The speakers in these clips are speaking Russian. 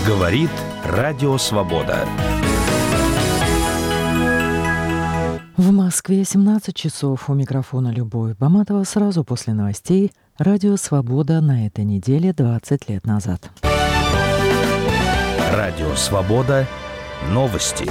Говорит Радио Свобода. В Москве 17 часов. У микрофона Любовь Баматова. Сразу после новостей Радио Свобода на этой неделе 20 лет назад. Радио Свобода. Новости.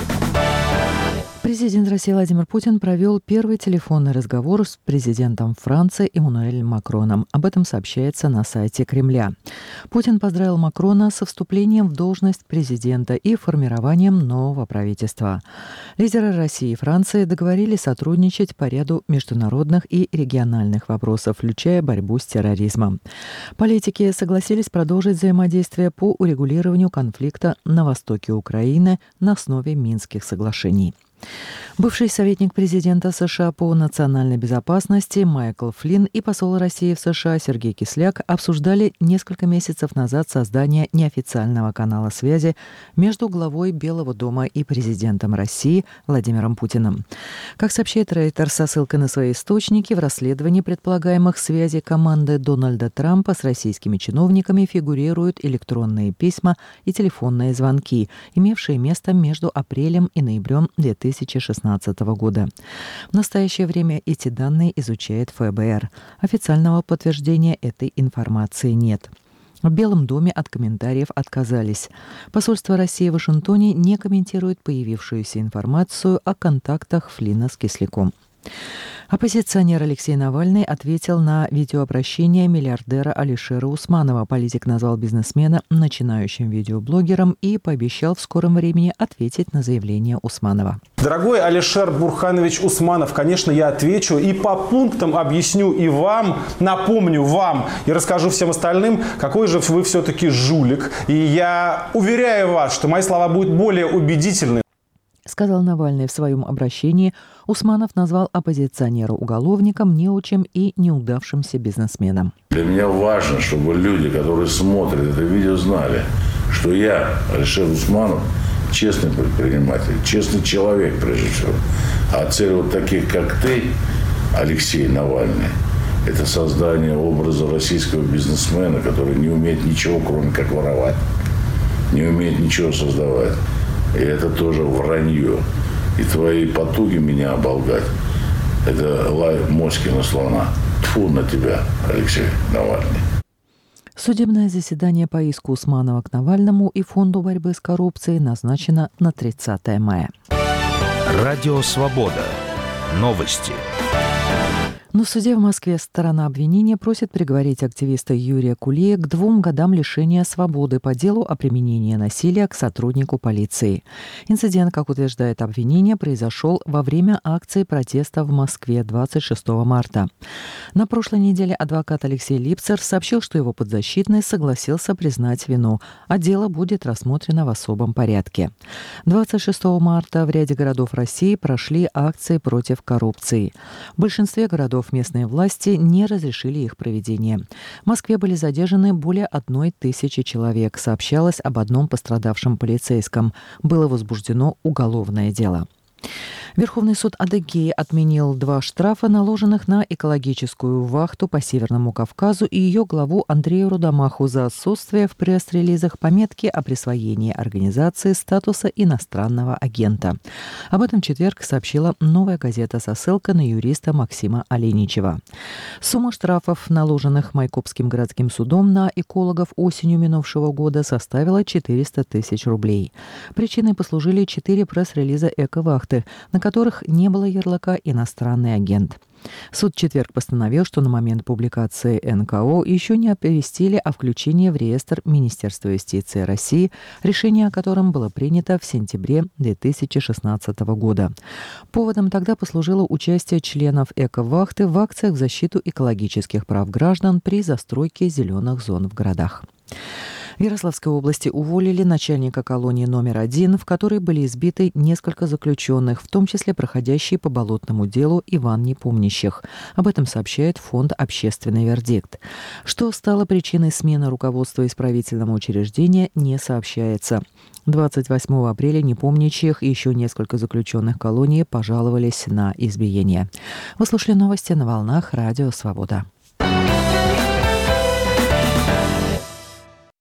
Президент России Владимир Путин провел первый телефонный разговор с президентом Франции Эммануэлем Макроном. Об этом сообщается на сайте Кремля. Путин поздравил Макрона со вступлением в должность президента и формированием нового правительства. Лидеры России и Франции договорились сотрудничать по ряду международных и региональных вопросов, включая борьбу с терроризмом. Политики согласились продолжить взаимодействие по урегулированию конфликта на востоке Украины на основе Минских соглашений. Бывший советник президента США по национальной безопасности Майкл Флинн и посол России в США Сергей Кисляк обсуждали несколько месяцев назад создание неофициального канала связи между главой Белого дома и президентом России Владимиром Путиным. Как сообщает Рейтер со ссылкой на свои источники, в расследовании предполагаемых связей команды Дональда Трампа с российскими чиновниками фигурируют электронные письма и телефонные звонки, имевшие место между апрелем и ноябрем 2016 года. В настоящее время эти данные изучает ФБР. Официального подтверждения этой информации нет. В Белом доме от комментариев отказались. Посольство России в Вашингтоне не комментирует появившуюся информацию о контактах Флинна с Кисляком. Оппозиционер Алексей Навальный ответил на видеообращение миллиардера Алишера Усманова. Политик назвал бизнесмена начинающим видеоблогером и пообещал в скором времени ответить на заявление Усманова. Дорогой Алишер Бурханович Усманов, конечно, я отвечу и по пунктам объясню и вам, напомню вам и расскажу всем остальным, какой же вы все-таки жулик. И я уверяю вас, что мои слова будут более убедительны. Сказал Навальный в своем обращении. Усманов назвал оппозиционера уголовником, неучем и неудавшимся бизнесменом. Для меня важно, чтобы люди, которые смотрят это видео, знали, что я, Алишер Усманов, честный предприниматель, честный человек, прежде всего. А цель вот таких, как ты, Алексей Навальный, это создание образа российского бизнесмена, который не умеет ничего, кроме как воровать, не умеет ничего создавать. И это тоже вранье. И твои потуги меня оболгать – это лай моськи на слона. Тьфу на тебя, Алексей Навальный. Судебное заседание по иску Усманова к Навальному и Фонду борьбы с коррупцией назначено на 30 мая. Радио Свобода. Новости. Но в суде в Москве сторона обвинения просит приговорить активиста Юрия Кулея к 2 годам лишения свободы по делу о применении насилия к сотруднику полиции. Инцидент, как утверждает обвинение, произошел во время акции протеста в Москве 26 марта. На прошлой неделе адвокат Алексей Липцер сообщил, что его подзащитный согласился признать вину, а дело будет рассмотрено в особом порядке. 26 марта в ряде городов России прошли акции против коррупции. В большинстве городов местные власти не разрешили их проведение. В Москве были задержаны более 1000 человек. Сообщалось об одном пострадавшем полицейском. Было возбуждено уголовное дело. Верховный суд Адыгеи отменил 2 штрафа, наложенных на экологическую вахту по Северному Кавказу и ее главу Андрею Рудомаху за отсутствие в пресс-релизах пометки о присвоении организации статуса иностранного агента. Об этом в четверг сообщила «Новая газета» со ссылкой на юриста Максима Оленичева. Сумма штрафов, наложенных Майкопским городским судом на экологов осенью минувшего года, составила 400 тысяч рублей. Причиной послужили 4 пресс-релиза эко-вахты, на которых не было ярлыка «иностранный агент». Суд в четверг постановил, что на момент публикации НКО еще не оповестили о включении в реестр Министерства юстиции России, решение о котором было принято в сентябре 2016 года. Поводом тогда послужило участие членов эко-вахты в акциях в защиту экологических прав граждан при застройке зеленых зон в городах. В Ярославской области уволили начальника колонии номер 1, в которой были избиты несколько заключенных, в том числе проходящий по болотному делу Иван Непомнящих. Об этом сообщает фонд «Общественный вердикт». Что стало причиной смены руководства исправительного учреждения, не сообщается. 28 апреля Непомнящих и еще несколько заключенных колонии пожаловались на избиение. Вы слушали новости на волнах Радио Свобода.